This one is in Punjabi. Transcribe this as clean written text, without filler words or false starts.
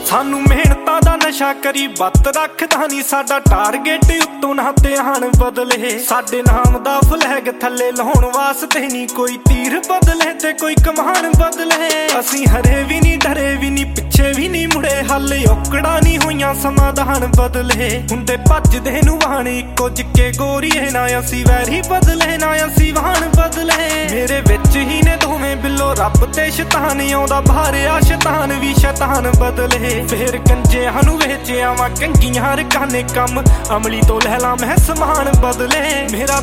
ਸਾਨੂੰ ਮਿਹਨਤਾਂ ਦਾ ਨਸ਼ਾ ਕਰੀ ਬੱਤ ਰੱਖਦਾ ਨੀ ਸਾਡਾ ਟਾਰਗੇਟ ਉੱਤੋਂ ਨਾ ਧਿਆਨ ਬਦਲੇ ਸਾਡੇ ਨਾਮ ਦਾ ਫਲੈਗ ਥੱਲੇ ਲਾਉਣ ਵਾਸਤੇ ਨਹੀਂ ਕੋਈ ਤੀਰ ਬਦਲੇ ਤੇ ਕੋਈ ਕਮਾਨ ਬਦਲੇ ਅਸੀਂ ਹਰੇ ਵੀ ਨਹੀਂ ਡਰੇ ਵੀ ਨਹੀਂ ਪਿੱਛੇ ਵੀ ਨਹੀਂ ਮੁੜੇ ਹਾਲੇ ਔਕੜਾਂ ਨਹੀਂ ਹੋਈਆਂ ਸਮਾਧਾਨ ਬਦਲੇ ਹੁੰਦੇ ਭੱਜਦੇ ਨੂੰ ਵਾਹਣ ਇੱਕੋ ਜਿੱਕੇ ਗੋਰੀਏ ਨਾ ਅਸੀਂ ਵੈਰੀ ਬਦਲੇ ਨਾ ਅਸੀਂ ਵਾਹਣ ਬਦਲੇ ਮੇਰੇ ਵਿੱਚ ਹੀ ਨੇ ਦੋਵੇਂ ਬਿੱਲੋ ਰੱਬ ਤੇ ਸ਼ੈਤਾਨ ਆਉਂਦਾ ਬਾਹਰ ਆ ਸ਼ੈਤਾਨ ਵੀ ਸ਼ੈਤਾਨ ਬਦਲੇ ਫੇਰ ਕੰਜਿਆਂ ਨੂੰ ਵੇਚਿਆ ਵਾ ਕੰਗੀਆਂ ਰਕਾਨੇ ਕੰਮ ਅਮਲੀ ਤੋਂ ਲੈ ਲਾ ਮੈਂ ਸਮਾਨ ਬਦਲੇ ਮੇਰਾ